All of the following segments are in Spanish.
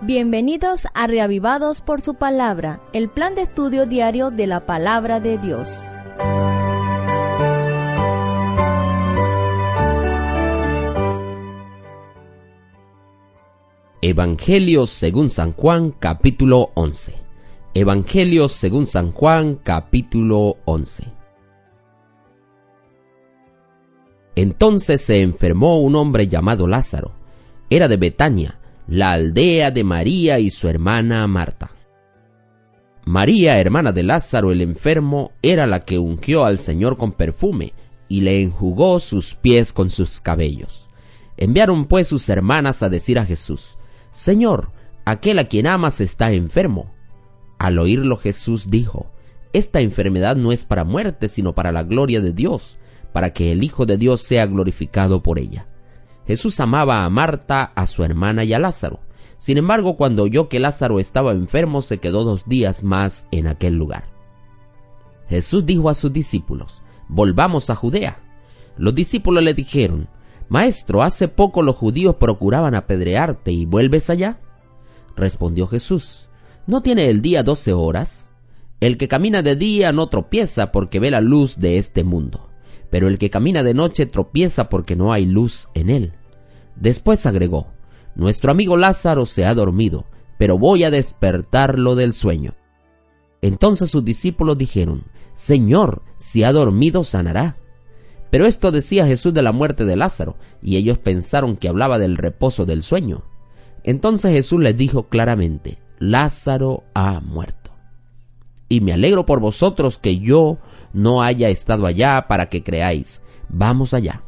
Bienvenidos a Reavivados por su Palabra, el plan de estudio diario de la Palabra de Dios. Evangelio según San Juan, capítulo 11. Evangelio según San Juan, capítulo 11. Entonces se enfermó un hombre llamado Lázaro. Era de Betania, la aldea de María y su hermana Marta. María, hermana de Lázaro el enfermo, era la que ungió al Señor con perfume y le enjugó sus pies con sus cabellos. Enviaron pues sus hermanas a decir a Jesús: Señor, aquel a quien amas está enfermo. Al oírlo Jesús dijo: Esta enfermedad no es para muerte, sino para la gloria de Dios, para que el Hijo de Dios sea glorificado por ella. Jesús amaba a Marta, a su hermana y a Lázaro. Sin embargo, cuando oyó que Lázaro estaba enfermo, se quedó 2 días más en aquel lugar. Jesús dijo a sus discípulos: Volvamos a Judea. Los discípulos le dijeron: Maestro, hace poco los judíos procuraban apedrearte y ¿vuelves allá? Respondió Jesús: ¿No tiene el día 12 horas? El que camina de día no tropieza porque ve la luz de este mundo, pero el que camina de noche tropieza porque no hay luz en él. Después agregó: Nuestro amigo Lázaro se ha dormido, pero voy a despertarlo del sueño. Entonces sus discípulos dijeron: Señor, si ha dormido, sanará. Pero esto decía Jesús de la muerte de Lázaro, y ellos pensaron que hablaba del reposo del sueño. Entonces Jesús les dijo claramente: Lázaro ha muerto. Y me alegro por vosotros que yo no haya estado allá para que creáis. Vamos allá.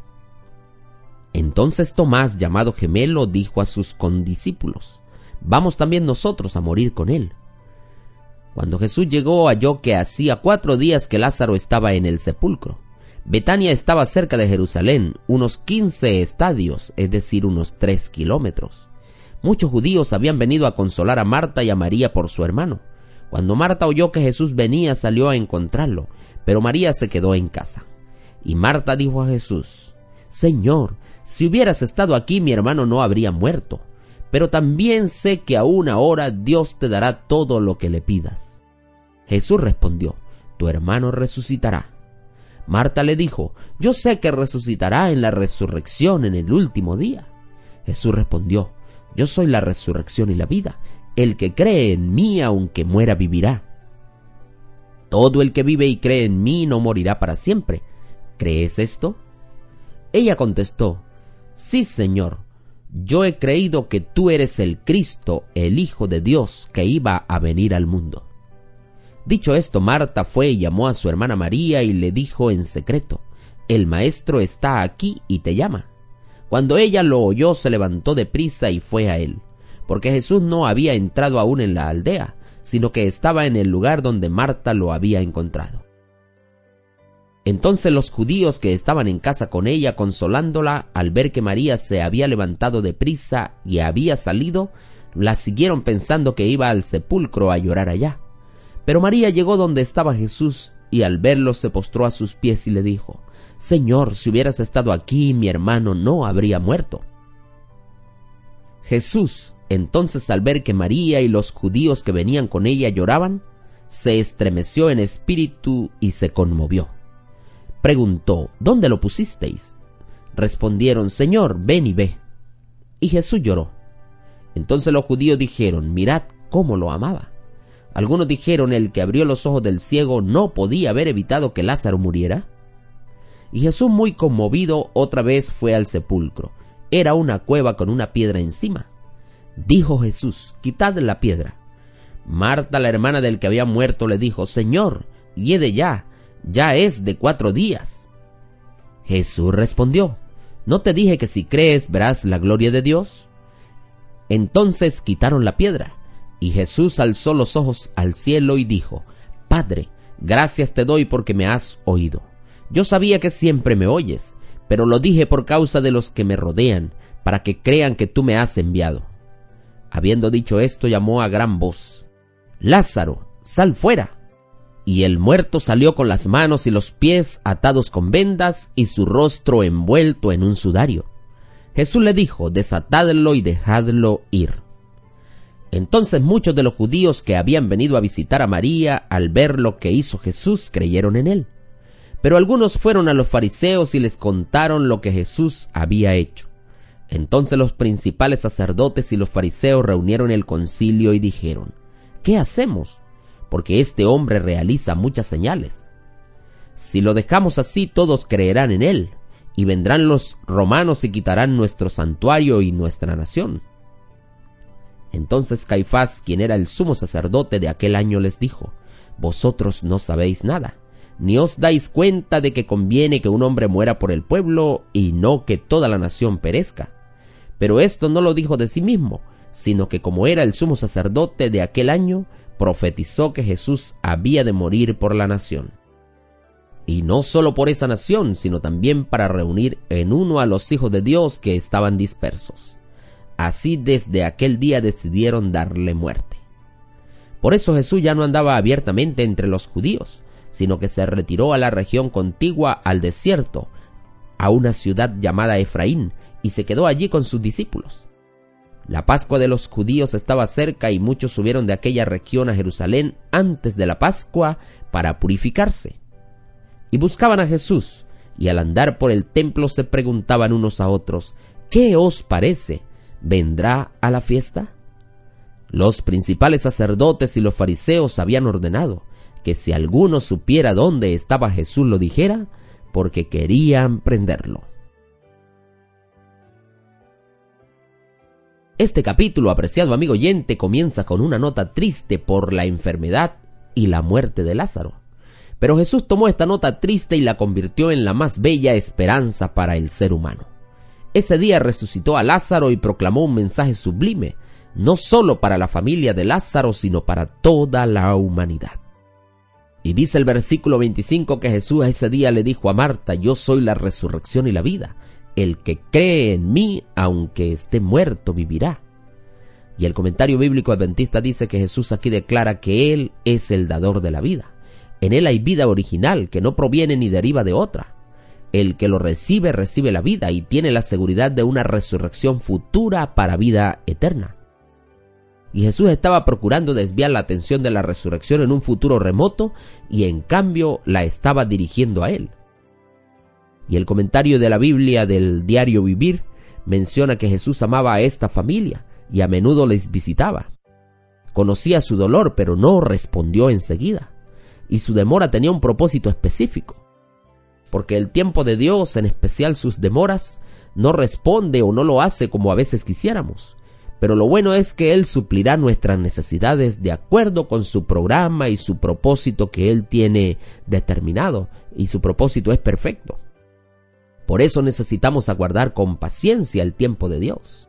Entonces Tomás, llamado Gemelo, dijo a sus condiscípulos: Vamos también nosotros a morir con él. Cuando Jesús llegó, halló que hacía 4 días que Lázaro estaba en el sepulcro. Betania estaba cerca de Jerusalén, unos 15 estadios, es decir, unos 3 kilómetros. Muchos judíos habían venido a consolar a Marta y a María por su hermano. Cuando Marta oyó que Jesús venía, salió a encontrarlo, pero María se quedó en casa. Y Marta dijo a Jesús: Señor, si hubieras estado aquí, mi hermano no habría muerto. Pero también sé que aún ahora Dios te dará todo lo que le pidas. Jesús respondió: Tu hermano resucitará. Marta le dijo: Yo sé que resucitará en la resurrección en el último día. Jesús respondió: Yo soy la resurrección y la vida. El que cree en mí, aunque muera, vivirá. Todo el que vive y cree en mí no morirá para siempre. ¿Crees esto? Ella contestó: Sí, Señor. Yo he creído que tú eres el Cristo, el Hijo de Dios, que iba a venir al mundo. Dicho esto, Marta fue y llamó a su hermana María y le dijo en secreto: El Maestro está aquí y te llama. Cuando ella lo oyó, se levantó deprisa y fue a él, porque Jesús no había entrado aún en la aldea, sino que estaba en el lugar donde Marta lo había encontrado. Entonces los judíos que estaban en casa con ella, consolándola, al ver que María se había levantado deprisa y había salido, la siguieron pensando que iba al sepulcro a llorar allá. Pero María llegó donde estaba Jesús y al verlo se postró a sus pies y le dijo: Señor, si hubieras estado aquí, mi hermano no habría muerto. Jesús, entonces, al ver que María y los judíos que venían con ella lloraban, se estremeció en espíritu y se conmovió. Preguntó: ¿Dónde lo pusisteis? Respondieron: Señor, ven y ve. Y Jesús lloró. Entonces los judíos dijeron: Mirad cómo lo amaba. Algunos dijeron: El que abrió los ojos del ciego no podía haber evitado que Lázaro muriera. Y Jesús, muy conmovido, otra vez fue al sepulcro. Era una cueva con una piedra encima. Dijo Jesús: Quitad la piedra. Marta, la hermana del que había muerto, le dijo: Señor, hiede ya es de 4 días. Jesús respondió: ¿No te dije que si crees verás la gloria de Dios? Entonces quitaron la piedra. Y Jesús alzó los ojos al cielo y dijo: Padre, gracias te doy porque me has oído. Yo sabía que siempre me oyes, pero lo dije por causa de los que me rodean, para que crean que tú me has enviado. Habiendo dicho esto, llamó a gran voz: Lázaro, sal fuera. Y el muerto salió con las manos y los pies atados con vendas y su rostro envuelto en un sudario. Jesús le dijo: Desatadlo y dejadlo ir. Entonces muchos de los judíos que habían venido a visitar a María, al ver lo que hizo Jesús, creyeron en él. Pero algunos fueron a los fariseos y les contaron lo que Jesús había hecho. Entonces los principales sacerdotes y los fariseos reunieron el concilio y dijeron: ¿qué hacemos? Porque este hombre realiza muchas señales. Si lo dejamos así, todos creerán en él, y vendrán los romanos y quitarán nuestro santuario y nuestra nación. Entonces Caifás, quien era el sumo sacerdote de aquel año, les dijo: vosotros no sabéis nada, ni os dais cuenta de que conviene que un hombre muera por el pueblo y no que toda la nación perezca. Pero esto no lo dijo de sí mismo, sino que como era el sumo sacerdote de aquel año, profetizó que Jesús había de morir por la nación. Y no solo por esa nación, sino también para reunir en uno a los hijos de Dios que estaban dispersos. Así desde aquel día decidieron darle muerte. Por eso Jesús ya no andaba abiertamente entre los judíos, sino que se retiró a la región contigua al desierto, a una ciudad llamada Efraín, y se quedó allí con sus discípulos. La Pascua de los judíos estaba cerca y muchos subieron de aquella región a Jerusalén antes de la Pascua para purificarse. Y buscaban a Jesús, y al andar por el templo se preguntaban unos a otros: ¿qué os parece? ¿Vendrá a la fiesta? Los principales sacerdotes y los fariseos habían ordenado que si alguno supiera dónde estaba Jesús lo dijera, porque querían prenderlo. Este capítulo, apreciado amigo oyente, comienza con una nota triste por la enfermedad y la muerte de Lázaro. Pero Jesús tomó esta nota triste y la convirtió en la más bella esperanza para el ser humano. Ese día resucitó a Lázaro y proclamó un mensaje sublime, no solo para la familia de Lázaro, sino para toda la humanidad. Y dice el versículo 25 que Jesús ese día le dijo a Marta: yo soy la resurrección y la vida. El que cree en mí, aunque esté muerto, vivirá. Y el comentario bíblico adventista dice que Jesús aquí declara que Él es el dador de la vida. En Él hay vida original que no proviene ni deriva de otra. El que lo recibe, recibe la vida y tiene la seguridad de una resurrección futura para vida eterna. Y Jesús estaba procurando desviar la atención de la resurrección en un futuro remoto y en cambio la estaba dirigiendo a Él. Y el comentario de la Biblia del Diario Vivir menciona que Jesús amaba a esta familia y a menudo les visitaba. Conocía su dolor, pero no respondió enseguida. Y su demora tenía un propósito específico. Porque el tiempo de Dios, en especial sus demoras, no responde o no lo hace como a veces quisiéramos. Pero lo bueno es que Él suplirá nuestras necesidades de acuerdo con su programa y su propósito que Él tiene determinado. Y su propósito es perfecto. Por eso necesitamos aguardar con paciencia el tiempo de Dios.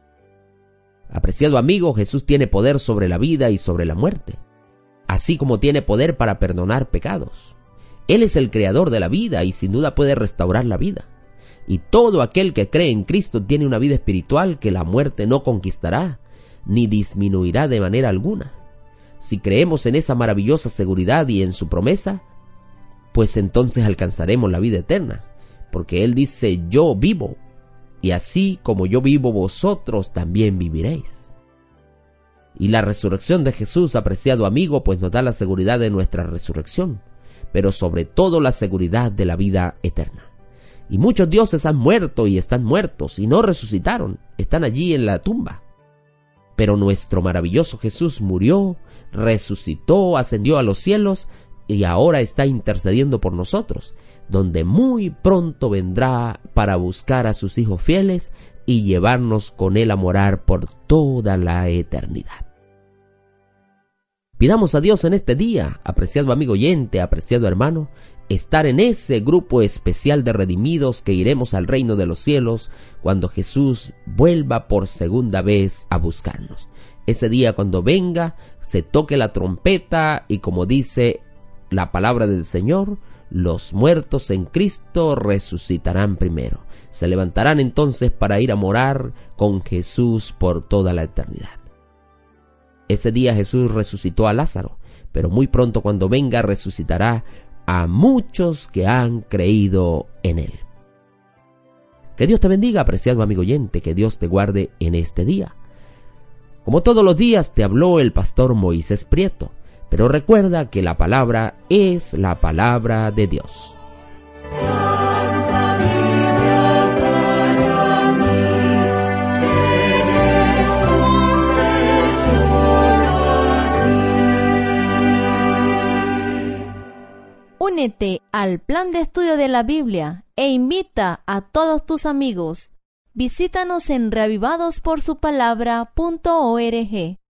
Apreciado amigo, Jesús tiene poder sobre la vida y sobre la muerte, así como tiene poder para perdonar pecados. Él es el creador de la vida y sin duda puede restaurar la vida. Y todo aquel que cree en Cristo tiene una vida espiritual que la muerte no conquistará, ni disminuirá de manera alguna. Si creemos en esa maravillosa seguridad y en su promesa, pues entonces alcanzaremos la vida eterna. Porque Él dice: yo vivo, y así como yo vivo, vosotros también viviréis. Y la resurrección de Jesús, apreciado amigo, pues nos da la seguridad de nuestra resurrección, pero sobre todo la seguridad de la vida eterna. Y muchos dioses han muerto y están muertos, y no resucitaron, están allí en la tumba. Pero nuestro maravilloso Jesús murió, resucitó, ascendió a los cielos, y ahora está intercediendo por nosotros, donde muy pronto vendrá para buscar a sus hijos fieles y llevarnos con Él a morar por toda la eternidad. Pidamos a Dios en este día, apreciado amigo oyente, apreciado hermano, estar en ese grupo especial de redimidos que iremos al reino de los cielos cuando Jesús vuelva por segunda vez a buscarnos. Ese día, cuando venga, se toque la trompeta y, como dice la palabra del Señor, los muertos en Cristo resucitarán primero. Se levantarán entonces para ir a morar con Jesús por toda la eternidad. Ese día Jesús resucitó a Lázaro, pero muy pronto, cuando venga, resucitará a muchos que han creído en Él. Que Dios te bendiga, apreciado amigo oyente, que Dios te guarde en este día. Como todos los días te habló el pastor Moisés Prieto, pero recuerda que la palabra es la palabra de Dios. Santa Biblia para mí, eres un tesoro aquí. Únete al plan de estudio de la Biblia e invita a todos tus amigos. Visítanos en reavivadosporsupalabra.org.